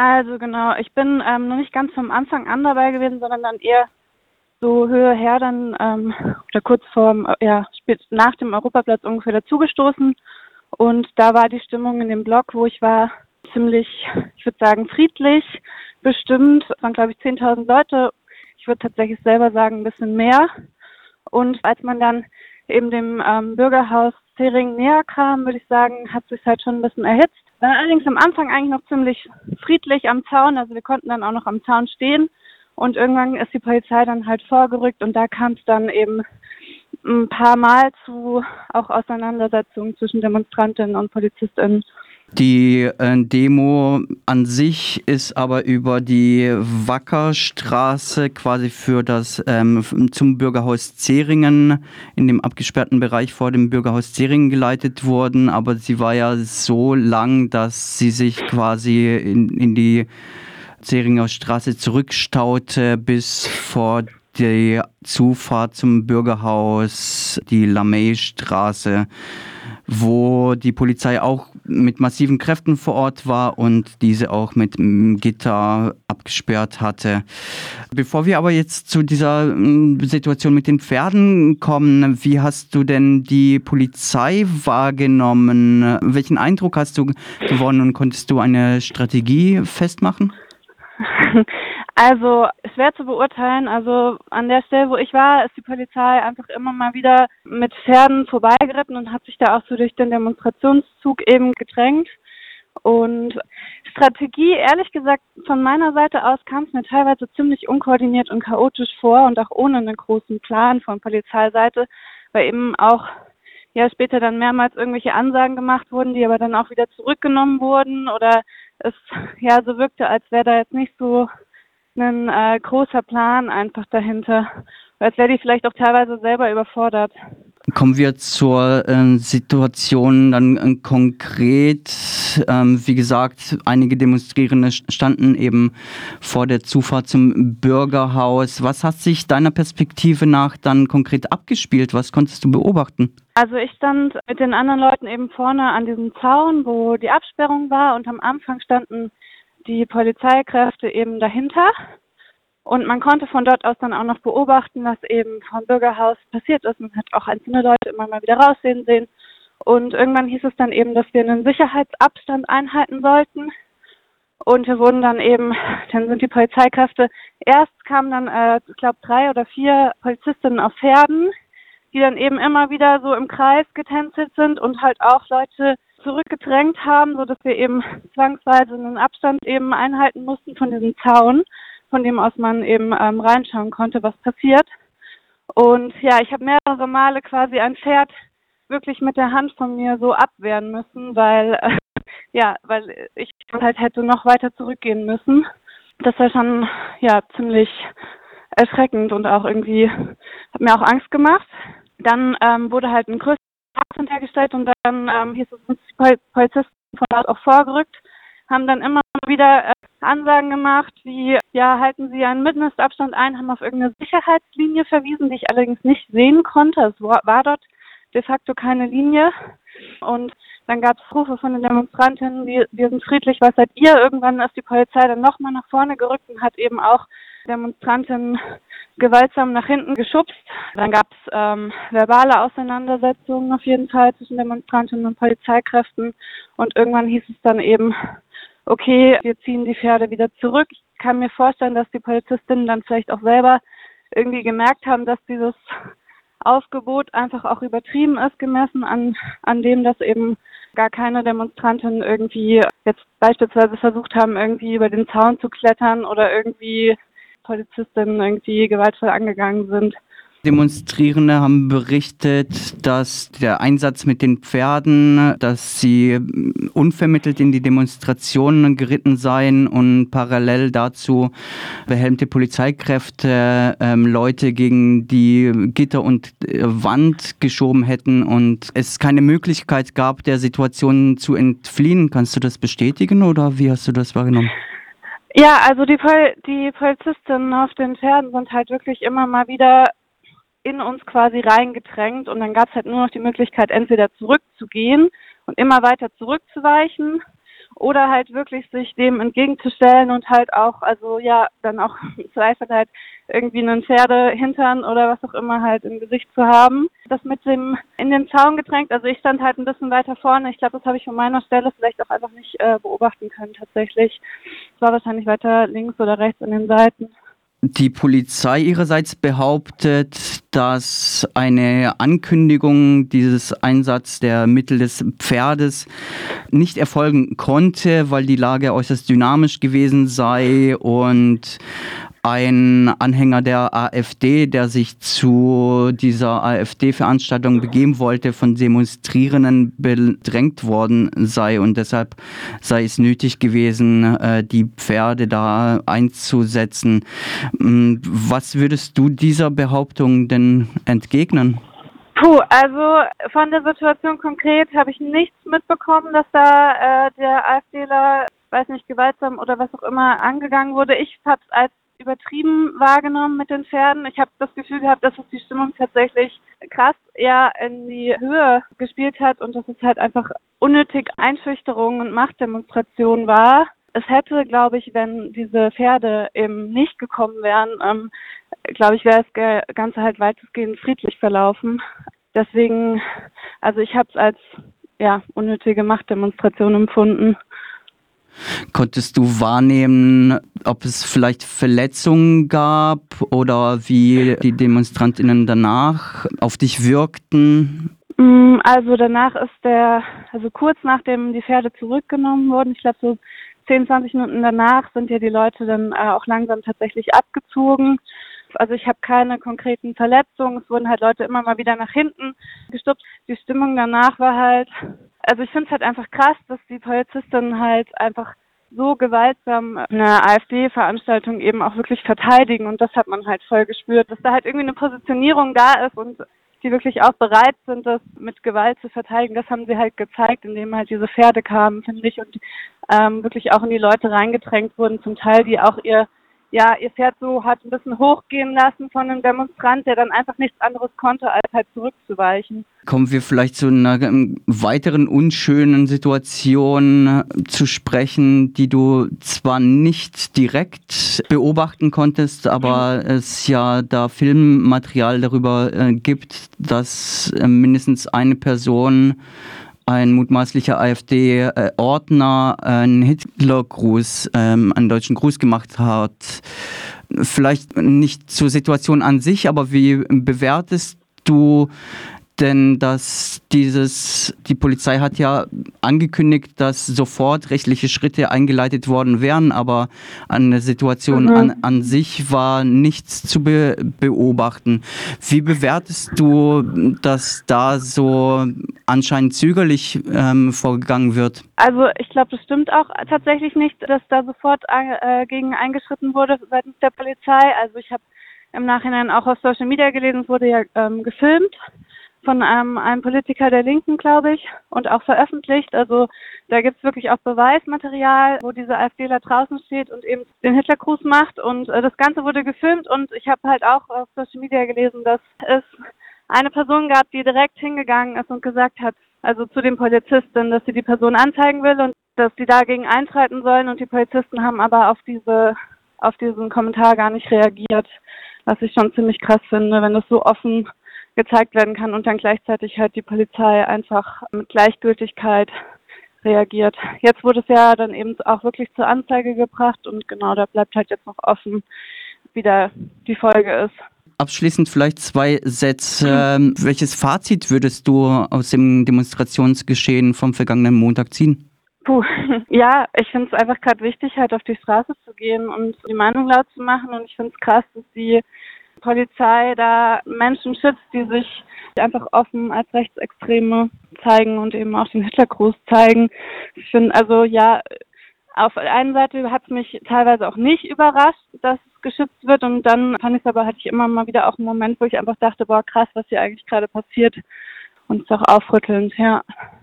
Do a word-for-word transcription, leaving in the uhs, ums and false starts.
Also genau, ich bin ähm, noch nicht ganz vom Anfang an dabei gewesen, sondern dann eher so Höhe her dann ähm, oder kurz vorm, äh, ja, spät nach dem Europaplatz ungefähr dazugestoßen. Und da war die Stimmung in dem Block, wo ich war, ziemlich, ich würde sagen, friedlich bestimmt. Es waren, glaube ich, zehntausend Leute. Ich würde tatsächlich selber sagen, ein bisschen mehr. Und als man dann eben dem ähm, Bürgerhaus Zering näher kam, würde ich sagen, hat sich halt schon ein bisschen erhitzt. War allerdings am Anfang eigentlich noch ziemlich friedlich am Zaun. Also wir konnten dann auch noch am Zaun stehen. Und irgendwann ist die Polizei dann halt vorgerückt und da kam es dann eben ein paar Mal zu auch Auseinandersetzungen zwischen Demonstrantinnen und PolizistInnen. Die äh, Demo an sich ist aber über die Wackerstraße quasi für das ähm, zum Bürgerhaus Zeringen in dem abgesperrten Bereich vor dem Bürgerhaus Zeringen geleitet worden, aber sie war ja so lang, dass sie sich quasi in, in die Zeringer Straße zurückstaute bis vor die Zufahrt zum Bürgerhaus, die Lamey-Straße, wo die Polizei auch mit massiven Kräften vor Ort war und diese auch mit Gitter abgesperrt hatte. Bevor wir aber jetzt zu dieser Situation mit den Pferden kommen, wie hast du denn die Polizei wahrgenommen? Welchen Eindruck hast du gewonnen und konntest du eine Strategie festmachen? Also, es wäre zu beurteilen, also an der Stelle, wo ich war, ist die Polizei einfach immer mal wieder mit Pferden vorbeigeritten und hat sich da auch so durch den Demonstrationszug eben gedrängt. Und Strategie, ehrlich gesagt, von meiner Seite aus kam es mir teilweise ziemlich unkoordiniert und chaotisch vor und auch ohne einen großen Plan von Polizeiseite, weil eben auch ja später dann mehrmals irgendwelche Ansagen gemacht wurden, die aber dann auch wieder zurückgenommen wurden oder es ja so wirkte, als wäre da jetzt nicht so ein äh, großer Plan einfach dahinter, als wäre die vielleicht auch teilweise selber überfordert. Kommen wir zur äh, Situation dann äh, konkret. Ähm, wie gesagt, einige Demonstrierende standen eben vor der Zufahrt zum Bürgerhaus. Was hat sich deiner Perspektive nach dann konkret abgespielt? Was konntest du beobachten? Also ich stand mit den anderen Leuten eben vorne an diesem Zaun, wo die Absperrung war und am Anfang standen die Polizeikräfte eben dahinter. Und man konnte von dort aus dann auch noch beobachten, was eben vom Bürgerhaus passiert ist. Man hat auch einzelne Leute immer mal wieder raussehen sehen. Und irgendwann hieß es dann eben, dass wir einen Sicherheitsabstand einhalten sollten. Und wir wurden dann eben, dann sind die Polizeikräfte, erst kamen dann, äh, ich glaube, drei oder vier Polizistinnen auf Pferden, die dann eben immer wieder so im Kreis getänzelt sind und halt auch Leute zurückgedrängt haben, sodass wir eben zwangsweise einen Abstand eben einhalten mussten von diesem Zaun, von dem aus man eben ähm, reinschauen konnte, was passiert. Und ja, ich habe mehrere Male quasi ein Pferd wirklich mit der Hand von mir so abwehren müssen, weil äh, ja, weil ich halt hätte noch weiter zurückgehen müssen. Das war schon ja ziemlich erschreckend und auch irgendwie hat mir auch Angst gemacht. Dann ähm, wurde halt ein größerer Abstand hergestellt und dann ähm, hieß es, sind die Polizisten von dort auch vorgerückt, haben dann immer wieder äh, Ansagen gemacht, wie, ja, halten Sie einen Mindestabstand ein, haben auf irgendeine Sicherheitslinie verwiesen, die ich allerdings nicht sehen konnte. Es war, war dort de facto keine Linie. Und dann gab es Rufe von den Demonstrantinnen, wir, wir sind friedlich, was seid ihr? Irgendwann ist die Polizei dann nochmal nach vorne gerückt und hat eben auch Demonstrantinnen gewaltsam nach hinten geschubst. Dann gab es ähm, verbale Auseinandersetzungen auf jeden Fall zwischen Demonstrantinnen und Polizeikräften. Und irgendwann hieß es dann eben, okay, wir ziehen die Pferde wieder zurück. Ich kann mir vorstellen, dass die Polizistinnen dann vielleicht auch selber irgendwie gemerkt haben, dass dieses Aufgebot einfach auch übertrieben ist, gemessen an, an dem, dass eben gar keine Demonstrantinnen irgendwie jetzt beispielsweise versucht haben, irgendwie über den Zaun zu klettern oder irgendwie Polizistinnen irgendwie gewaltvoll angegangen sind. Demonstrierende haben berichtet, dass der Einsatz mit den Pferden, dass sie unvermittelt in die Demonstrationen geritten seien und parallel dazu behelmte Polizeikräfte ähm, Leute gegen die Gitter und äh, Wand geschoben hätten und es keine Möglichkeit gab, der Situation zu entfliehen. Kannst du das bestätigen oder wie hast du das wahrgenommen? Ja, also die, Pol- die Polizistinnen auf den Pferden sind halt wirklich immer mal wieder in uns quasi reingedrängt und dann gab es halt nur noch die Möglichkeit, entweder zurückzugehen und immer weiter zurückzuweichen oder halt wirklich sich dem entgegenzustellen und halt auch, also ja, dann auch im Zweifel halt irgendwie einen Pferdehintern oder was auch immer halt im Gesicht zu haben. Das mit dem in den Zaun gedrängt, also ich stand halt ein bisschen weiter vorne. Ich glaube, das habe ich von meiner Stelle vielleicht auch einfach nicht äh, beobachten können tatsächlich. Es war wahrscheinlich weiter links oder rechts an den Seiten. Die Polizei ihrerseits behauptet, dass eine Ankündigung dieses Einsatz der Mittel des Pferdes nicht erfolgen konnte, weil die Lage äußerst dynamisch gewesen sei und ein Anhänger der AfD, der sich zu dieser AfD-Veranstaltung begeben wollte, von Demonstrierenden bedrängt worden sei und deshalb sei es nötig gewesen, die Pferde da einzusetzen. Was würdest du dieser Behauptung denn entgegnen? Puh, also von der Situation konkret habe ich nichts mitbekommen, dass da äh, der AfDler, weiß nicht, gewaltsam oder was auch immer angegangen wurde. Ich habe es als übertrieben wahrgenommen mit den Pferden. Ich habe das Gefühl gehabt, dass es die Stimmung tatsächlich krass eher in die Höhe gespielt hat und dass es halt einfach unnötig Einschüchterung und Machtdemonstration war. Es hätte, glaube ich, wenn diese Pferde eben nicht gekommen wären, ähm, glaube ich, wäre das Ganze halt weitestgehend friedlich verlaufen. Deswegen, also ich habe es als ja unnötige Machtdemonstration empfunden. Konntest du wahrnehmen, ob es vielleicht Verletzungen gab oder wie die DemonstrantInnen danach auf dich wirkten? Also danach ist der, also kurz nachdem die Pferde zurückgenommen wurden, ich glaube so zehn, zwanzig Minuten danach sind ja die Leute dann äh, auch langsam tatsächlich abgezogen. Also ich habe keine konkreten Verletzungen, es wurden halt Leute immer mal wieder nach hinten gestupst. Die Stimmung danach war halt, also ich finde es halt einfach krass, dass die Polizistinnen halt einfach so gewaltsam eine AfD-Veranstaltung eben auch wirklich verteidigen und das hat man halt voll gespürt, dass da halt irgendwie eine Positionierung da ist und die wirklich auch bereit sind, das mit Gewalt zu verteidigen. Das haben sie halt gezeigt, indem halt diese Pferde kamen, finde ich, und ähm, wirklich auch in die Leute reingedrängt wurden, zum Teil, die auch ihr ja, ihr Pferd so hat ein bisschen hochgehen lassen von einem Demonstrant, der dann einfach nichts anderes konnte, als halt zurückzuweichen. Kommen wir vielleicht zu einer weiteren unschönen Situation zu sprechen, die du zwar nicht direkt beobachten konntest, aber mhm. es ja da Filmmaterial darüber äh, gibt, dass äh, mindestens eine Person, ein mutmaßlicher AfD-Ordner, einen Hitlergruß, ähm, einen deutschen Gruß gemacht hat. Vielleicht nicht zur Situation an sich, aber wie bewertest du denn, dass dieses, die Polizei hat ja angekündigt, dass sofort rechtliche Schritte eingeleitet worden wären, aber an der Situation mhm. an, an sich war nichts zu be- beobachten. Wie bewertest du, dass da so anscheinend zögerlich ähm, vorgegangen wird? Also ich glaube, das stimmt auch tatsächlich nicht, dass da sofort äh, gegen eingeschritten wurde seitens der Polizei. Also ich habe im Nachhinein auch auf Social Media gelesen, es wurde ja ähm, gefilmt von einem, einem Politiker der Linken, glaube ich, und auch veröffentlicht. Also da gibt es wirklich auch Beweismaterial, wo dieser AfDler draußen steht und eben den Hitlergruß macht. Und äh, das Ganze wurde gefilmt und ich habe halt auch auf Social Media gelesen, dass es eine Person gab, die direkt hingegangen ist und gesagt hat, also zu den Polizisten, dass sie die Person anzeigen will und dass sie dagegen einschreiten sollen. Und die Polizisten haben aber auf diese, auf diesen Kommentar gar nicht reagiert, was ich schon ziemlich krass finde, wenn das so offen gezeigt werden kann und dann gleichzeitig halt die Polizei einfach mit Gleichgültigkeit reagiert. Jetzt wurde es ja dann eben auch wirklich zur Anzeige gebracht und genau, da bleibt halt jetzt noch offen, wie da die Folge ist. Abschließend vielleicht zwei Sätze. Mhm. Welches Fazit würdest du aus dem Demonstrationsgeschehen vom vergangenen Montag ziehen? Puh, ja, ich finde es einfach gerade wichtig, halt auf die Straße zu gehen und die Meinung laut zu machen und ich finde es krass, dass die Polizei da Menschen schützt, die sich einfach offen als Rechtsextreme zeigen und eben auch den Hitlergruß zeigen. Ich finde, also ja, auf der einen Seite hat es mich teilweise auch nicht überrascht, dass es geschützt wird und dann fand ich es aber, hatte ich immer mal wieder auch einen Moment, wo ich einfach dachte, boah krass, was hier eigentlich gerade passiert und es ist auch aufrüttelnd, ja.